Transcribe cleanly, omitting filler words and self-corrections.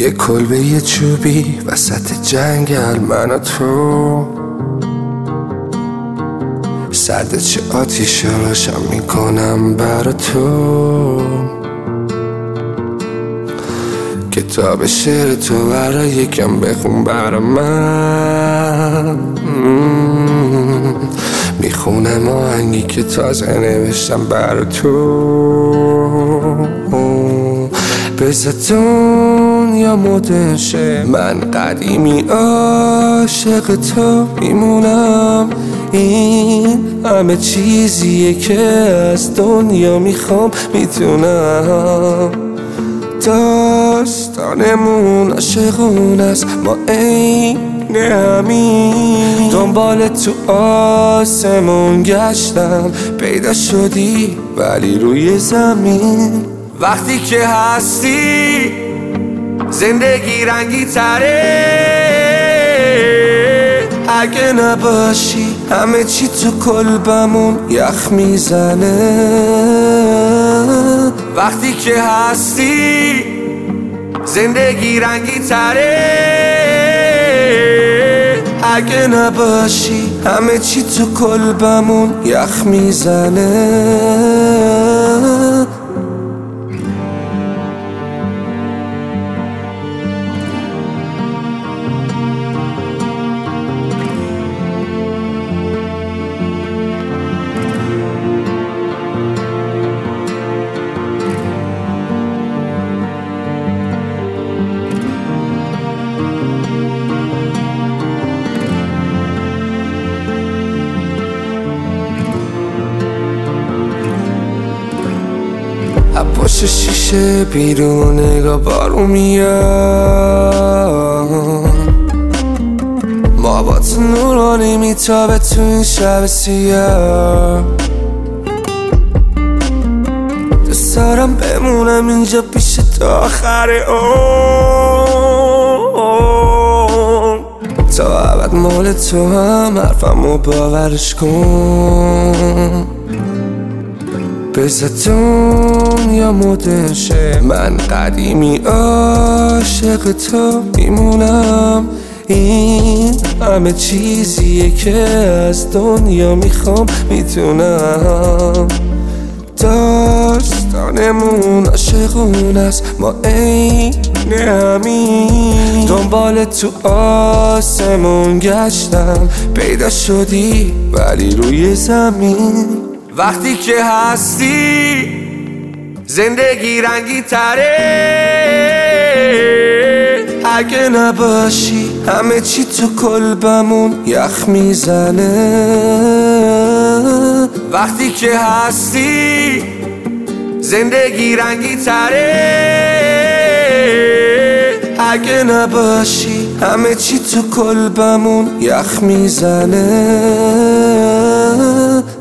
یه کلبه یه چوبی وسط جنگل، من و تو سرد چه آتیش روشن میکنم برا تو. کتاب شعر تو برا یکم بخون برا من. میخونم آهنگی که تازه نوشتم برا تو. بذار دنیا مدرن شه، من قدیمی عاشق تو میمونم. این همه چیزیه که از دنیا میخوام میتونم. داستانمون عاشقون است، ما عین همین. دنبال تو آسمون گشتم، پیدا شدی ولی روی زمین. وقتی که هستی زندگی رنگی تره، اگه نباشی همه چی تو قلبمون یخ میزنه. وقتی که هستی زندگی رنگی تره، اگه نباشی همه چی تو قلبمون یخ میزنه. پشت شیشه بیرون نگاه بارون میاد، ما با تو نورانی میتابه تو این شب سیاه. دوست دارم بمونم اینجا پیش تا آخر عمر. تا ابد مال تو هم، حرفمو باورش کن. بذار دنیا مدرن شه، من قدیمی عاشق تو میمونم. این همه چیزیه که از دنیا میخوام میتونم. داستانمون عاشقون است، ما عین همین. دنبال تو آسمون گشتم، پیدا شدی ولی روی زمین. وقتی که هستی زندگی رنگی تره، اگه نباشی همه چی تو قلبمون یخ میزنه. وقتی که هستی زندگی رنگی تره، اگه نباشی همه چی تو قلبمون یخ میزنه.